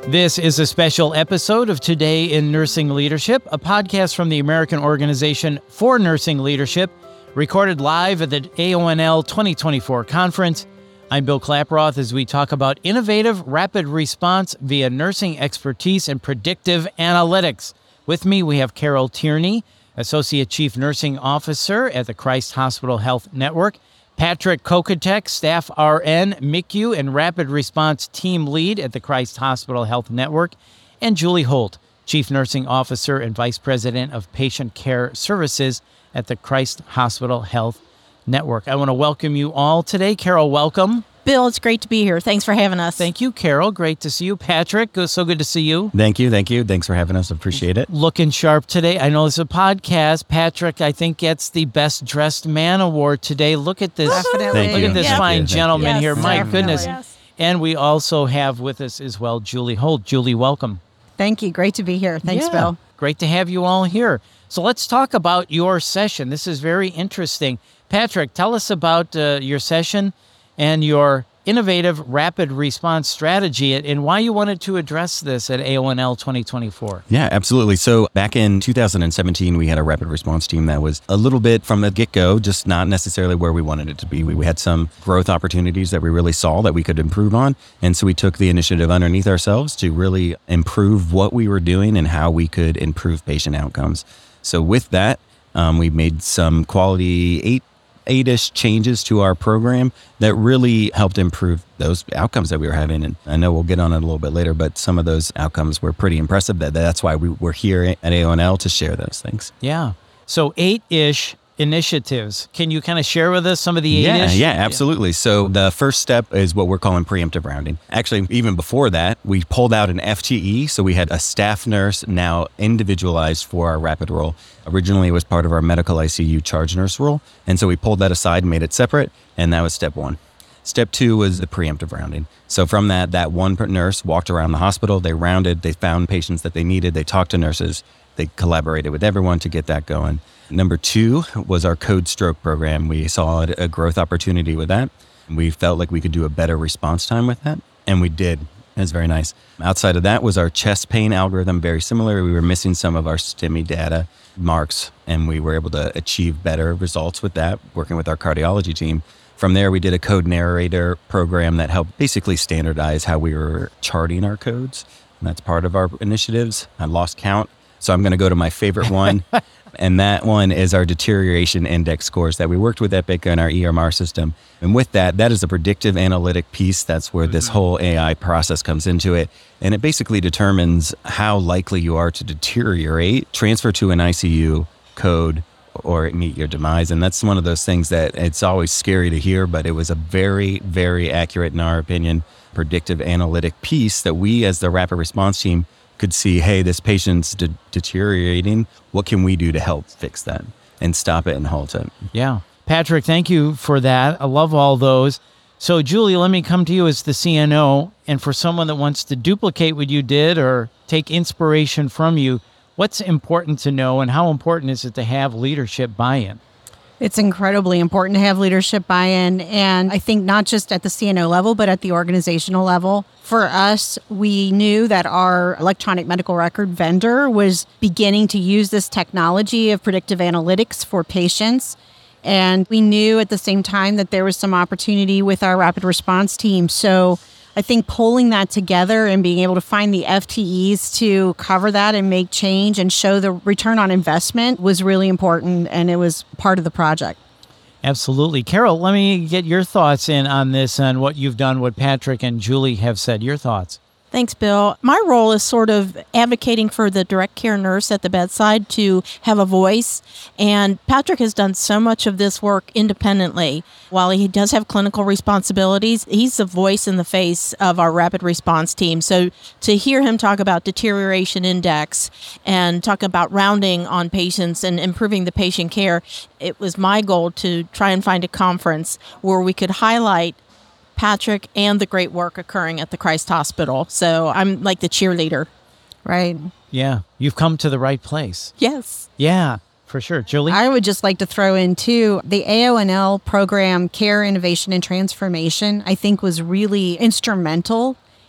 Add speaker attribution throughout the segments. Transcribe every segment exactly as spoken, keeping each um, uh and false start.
Speaker 1: This is a special episode of Today in Nursing Leadership, a podcast from the American Organization for Nursing Leadership, recorded live at the A O N L twenty twenty-four conference. I'm Bill Klaproth as we talk about innovative rapid response via nursing expertise and predictive analytics. With me, we have Carol Tierney, Associate Chief Nursing Officer at the Christ Hospital Health Network, Patrick Kokatek, Staff R N, M I C U, and Rapid Response Team Lead at the Christ Hospital Health Network, and Julie Holt, Chief Nursing Officer and Vice President of Patient Care Services at the Christ Hospital Health Network. I want to welcome you all today. Carol, welcome.
Speaker 2: Bill, it's great to be here. Thanks for having us.
Speaker 1: Thank you, Carol. Great to see you. Patrick, so good to see you.
Speaker 3: Thank you. Thank you. Thanks for having us. Appreciate it.
Speaker 1: Looking sharp today. I know it's a podcast. Patrick, I think, gets the Best Dressed Man award today. Look at this.
Speaker 2: Definitely.
Speaker 3: Thank
Speaker 1: Look
Speaker 3: you.
Speaker 1: at this
Speaker 3: Thank
Speaker 1: fine
Speaker 3: you.
Speaker 1: gentleman
Speaker 2: Yes,
Speaker 1: here. My
Speaker 2: definitely.
Speaker 1: goodness.
Speaker 2: Yes.
Speaker 1: And we also have with us as well Julie Holt. Julie, welcome.
Speaker 2: Thank you. Great to be here. Thanks,
Speaker 1: Yeah,
Speaker 2: Bill.
Speaker 1: Great to have you all here. So let's talk about your session. This is very interesting. Patrick, tell us about uh, your session and your innovative rapid response strategy and why you wanted to address this at A O N L twenty twenty-four.
Speaker 3: Yeah, absolutely. So back in two thousand seventeen, we had a rapid response team that was a little bit from the get-go, just not necessarily where we wanted it to be. We, we had some growth opportunities that we really saw that we could improve on. And so we took the initiative underneath ourselves to really improve what we were doing and how we could improve patient outcomes. So with that, um, we made some quality eight eight-ish changes to our program that really helped improve those outcomes that we were having. And I know we'll get on it a little bit later, but some of those outcomes were pretty impressive. That That's why we were here at A O N L to share those things.
Speaker 1: Yeah. So eight-ish initiatives. Can you kind of share with us some of the
Speaker 3: Yeah,
Speaker 1: eight-ish?
Speaker 3: yeah, absolutely. So the first step is what we're calling preemptive rounding. Actually, even before that, we pulled out an F T E. So we had a staff nurse now individualized for our rapid role. Originally, it was part of our medical I C U charge nurse role. And so we pulled that aside and made it separate. And that was step one. Step two was the preemptive rounding. So from that, that one nurse walked around the hospital. They rounded, they found patients that they needed. They talked to nurses. They collaborated with everyone to get that going. Number two was our code stroke program. We saw a growth opportunity with that. We felt like we could do a better response time with that, and we did. It was very nice. Outside of that was our chest pain algorithm, very similar. We were missing some of our STEMI data marks, and we were able to achieve better results with that, working with our cardiology team. From there, we did a code narrator program that helped basically standardize how we were charting our codes. And that's part of our initiatives. I lost count, so I'm going to go to my favorite one. And that one is our deterioration index scores that we worked with Epic and our E M R system. And with that, that is a predictive analytic piece. That's where this whole A I process comes into it. And it basically determines how likely you are to deteriorate, transfer to an I C U code, or meet your demise. And that's one of those things that it's always scary to hear, but it was a very, very accurate, in our opinion, predictive analytic piece that we as the rapid response team could see, hey, this patient's de- deteriorating. What can we do to help fix that and stop it and halt it?
Speaker 1: Yeah. Patrick, thank you for that. I love all those. So, Julie, let me come to you as the C N O. And for someone that wants to duplicate what you did or take inspiration from you, what's important to know and how important is it to have leadership buy-in?
Speaker 2: It's incredibly important to have leadership buy-in. And I think not just at the C N O level, but at the organizational level. For us, we knew that our electronic medical record vendor was beginning to use this technology of predictive analytics for patients. And we knew at the same time that there was some opportunity with our rapid response team. So I think pulling that together and being able to find the F T Es to cover that and make change and show the return on investment was really important, and it was part of the project.
Speaker 1: Absolutely. Carol, let me get your thoughts in on this and what you've done, what Patrick and Julie have said. Your thoughts.
Speaker 4: Thanks, Bill. My role is sort of advocating for the direct care nurse at the bedside to have a voice. And Patrick has done so much of this work independently. While he does have clinical responsibilities, he's the voice in the face of our rapid response team. So to hear him talk about deterioration index and talk about rounding on patients and improving the patient care, it was my goal to try and find a conference where we could highlight Patrick and the great work occurring at the Christ Hospital. So I'm like the cheerleader.
Speaker 2: Right.
Speaker 1: Yeah. You've come to the right place.
Speaker 4: Yes.
Speaker 1: Yeah, for sure. Julie?
Speaker 2: I would just like to throw in, too, the A O N L program, Care, Innovation, and Transformation, I think was really instrumental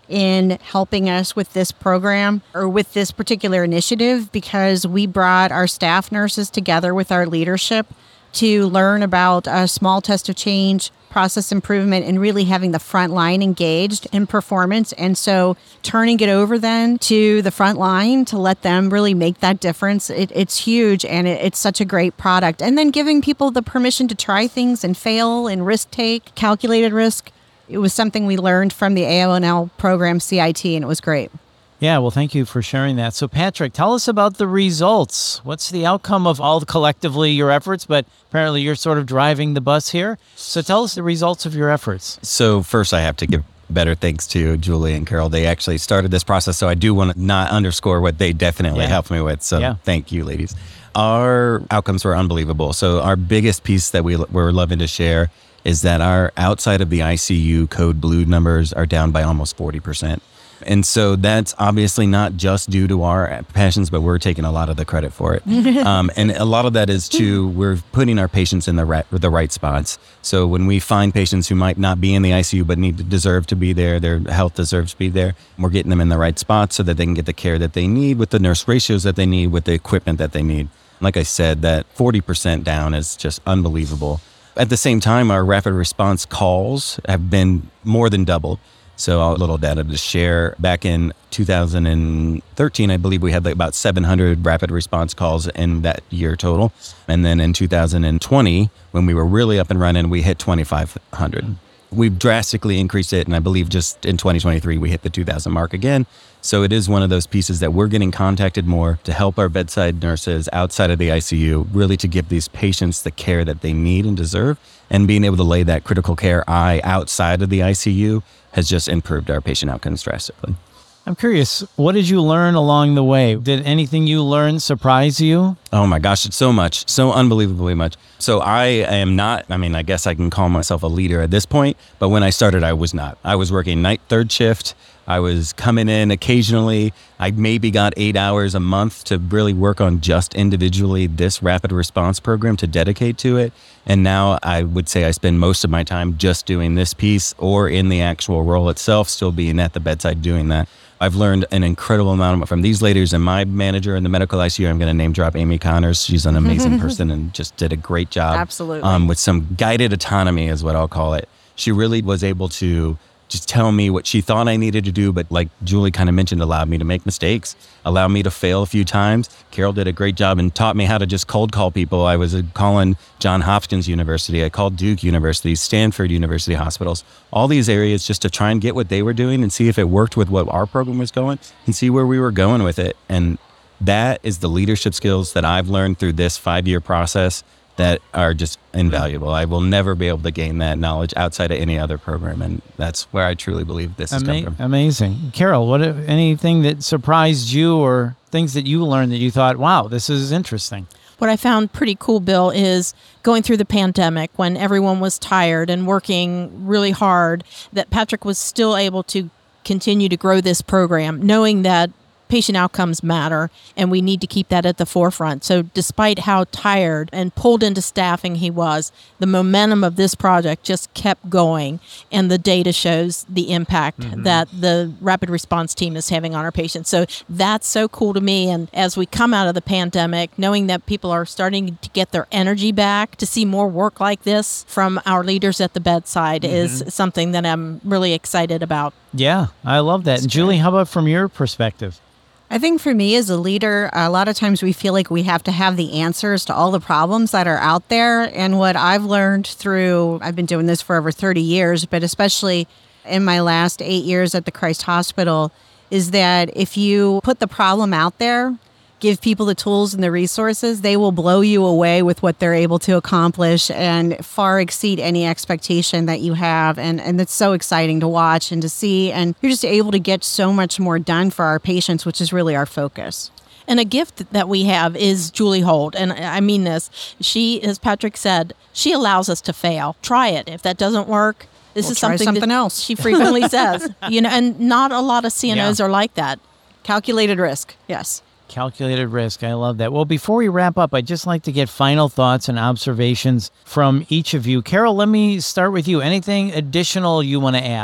Speaker 2: in helping us with this program or with this particular initiative, because we brought our staff nurses together with our leadership to learn about a small test of change, process improvement, and really having the front line engaged in performance. And so turning it over then to the front line to let them really make that difference, it, it's huge, and it, it's such a great product. And then giving people the permission to try things and fail and risk take, calculated risk. It was something we learned from the A O N L program C I T, and it was great.
Speaker 1: Yeah, well, thank you for sharing that. So, Patrick, tell us about the results. What's the outcome of all collectively your efforts? But apparently you're sort of driving the bus here. So tell us the results of your efforts.
Speaker 3: So first, I have to give better thanks to Julie and Carol. They actually started this process, so I do want to not underscore what they definitely
Speaker 1: Yeah.
Speaker 3: helped me with. So
Speaker 1: Yeah.
Speaker 3: thank you, ladies. Our outcomes were unbelievable. So our biggest piece that we we're loving to share is that our outside of the I C U code blue numbers are down by almost forty percent. And so that's obviously not just due to our passions, but we're taking a lot of the credit for it. um, and a lot of that is to, we're putting our patients in the right, the right spots. So when we find patients who might not be in the I C U, but need to deserve to be there, their health deserves to be there, we're getting them in the right spots so that they can get the care that they need with the nurse ratios that they need, with the equipment that they need. Like I said, that forty percent down is just unbelievable. At the same time, our rapid response calls have been more than doubled. So a little data to share. Back in two thousand thirteen, I believe we had like about seven hundred rapid response calls in that year total. And then in two thousand twenty, when we were really up and running, we hit twenty-five hundred. We've drastically increased it, and I believe just in twenty twenty-three, we hit the two thousand mark again. So it is one of those pieces that we're getting contacted more to help our bedside nurses outside of the I C U, really to give these patients the care that they need and deserve. And being able to lay that critical care eye outside of the I C U has just improved our patient outcomes drastically.
Speaker 1: I'm curious, what did you learn along the way? Did anything you learned surprise you?
Speaker 3: Oh my gosh, it's so much, so unbelievably much. So I am not, I mean, I guess I can call myself a leader at this point, but when I started, I was not. I was working night third shift. I was coming in occasionally. I maybe got eight hours a month to really work on just individually this rapid response program to dedicate to it. And now I would say I spend most of my time just doing this piece or in the actual role itself, still being at the bedside doing that. I've learned an incredible amount from these ladies, and my manager in the medical I C U, I'm going to name drop Amy Connors. She's an amazing person and just did a great job.
Speaker 2: Absolutely.
Speaker 3: Um, with some guided autonomy is what I'll call it. She really was able to just tell me what she thought I needed to do, but like Julie kind of mentioned, allowed me to make mistakes, allowed me to fail a few times. Carol did a great job and taught me how to just cold call people. I was calling Johns Hopkins University. I called Duke University, Stanford University hospitals, all these areas just to try and get what they were doing and see if it worked with what our program was going and see where we were going with it. And that is the leadership skills that I've learned through this five-year process that are just invaluable. I will never be able to gain that knowledge outside of any other program, and that's where I truly believe this is
Speaker 1: Ama-
Speaker 3: coming from.
Speaker 1: Amazing. Carol, what anything that surprised you or things that you learned that you thought, wow, this is interesting?
Speaker 4: What I found pretty cool, Bill, is going through the pandemic when everyone was tired and working really hard, that Patrick was still able to continue to grow this program, knowing that patient outcomes matter, and we need to keep that at the forefront. So despite how tired and pulled into staffing he was, the momentum of this project just kept going, and the data shows the impact mm-hmm. that the rapid response team is having on our patients. So that's so cool to me. And as we come out of the pandemic, knowing that people are starting to get their energy back, to see more work like this from our leaders at the bedside mm-hmm. is something that I'm really excited about.
Speaker 1: Yeah, I love that. And Julie, how about from your perspective?
Speaker 2: I think for me as a leader, a lot of times we feel like we have to have the answers to all the problems that are out there. And what I've learned through, I've been doing this for over thirty years, but especially in my last eight years at the Christ Hospital, is that if you put the problem out there, give people the tools and the resources, they will blow you away with what they're able to accomplish and far exceed any expectation that you have. And, and it's so exciting to watch and to see. And you're just able to get so much more done for our patients, which is really our focus.
Speaker 4: And a gift that we have is Julie Holt. And I mean this. She, as Patrick said, she allows us to fail. Try it. If that doesn't work, this
Speaker 2: we'll
Speaker 4: is
Speaker 2: try
Speaker 4: something,
Speaker 2: something
Speaker 4: that
Speaker 2: else.
Speaker 4: She frequently says. You know, and not a lot of C N Os
Speaker 1: Yeah.
Speaker 4: are like that.
Speaker 2: Calculated risk. Yes.
Speaker 1: Calculated risk. I love that. Well, before we wrap up, I'd just like to get final thoughts and observations from each of you. Carol, let me start with you. Anything additional you want to add?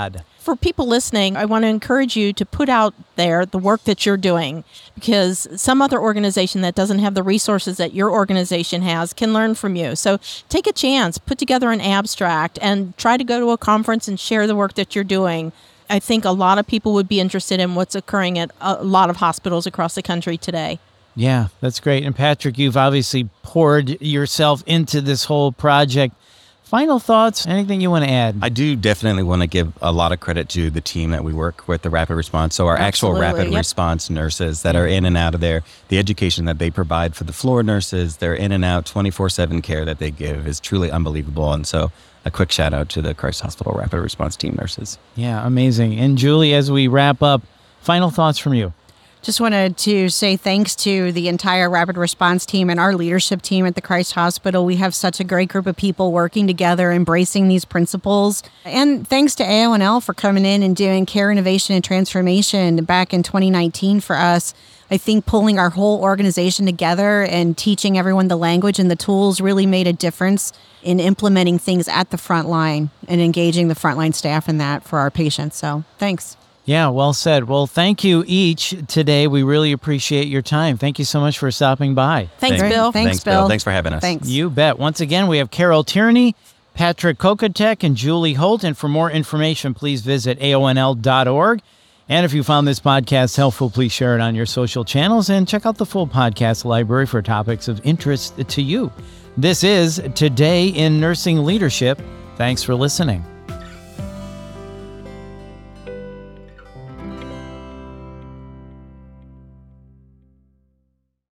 Speaker 4: For people listening, I want to encourage you to put out there the work that you're doing, because some other organization that doesn't have the resources that your organization has can learn from you. So take a chance, put together an abstract, and try to go to a conference and share the work that you're doing. I think a lot of people would be interested in what's occurring at a lot of hospitals across the country today.
Speaker 1: Yeah, that's great. And Patrick, you've obviously poured yourself into this whole project. Final thoughts? Anything you want to add?
Speaker 3: I do definitely want to give a lot of credit to the team that we work with, the Rapid Response. So our
Speaker 4: Absolutely,
Speaker 3: actual Rapid
Speaker 4: yep.
Speaker 3: Response nurses that are in and out of there, the education that they provide for the floor nurses, their in and out twenty-four seven care that they give is truly unbelievable. And so a quick shout out to the Christ Hospital Rapid Response team nurses.
Speaker 1: Yeah, amazing. And Julie, as we wrap up, final thoughts from you.
Speaker 2: Just wanted to say thanks to the entire Rapid Response team and our leadership team at the Christ Hospital. We have such a great group of people working together, embracing these principles. And thanks to A O N L for coming in and doing Care Innovation and Transformation back in twenty nineteen for us. I think pulling our whole organization together and teaching everyone the language and the tools really made a difference in implementing things at the front line and engaging the frontline staff in that for our patients. So thanks.
Speaker 1: Yeah, well said. Well, thank you each today. We really appreciate your time. Thank you so much for stopping by.
Speaker 4: Thanks,
Speaker 3: Thank-
Speaker 4: Bill.
Speaker 2: Thanks,
Speaker 3: Thanks, Bill.
Speaker 2: Bill.
Speaker 3: Thanks for having us.
Speaker 2: Thanks.
Speaker 1: You bet. Once again, we have Carol Tierney, Patrick Kokotek, and Julie Holt. And for more information, please visit A O N L dot org. And if you found this podcast helpful, please share it on your social channels and check out the full podcast library for topics of interest to you. This is Today in Nursing Leadership. Thanks for listening.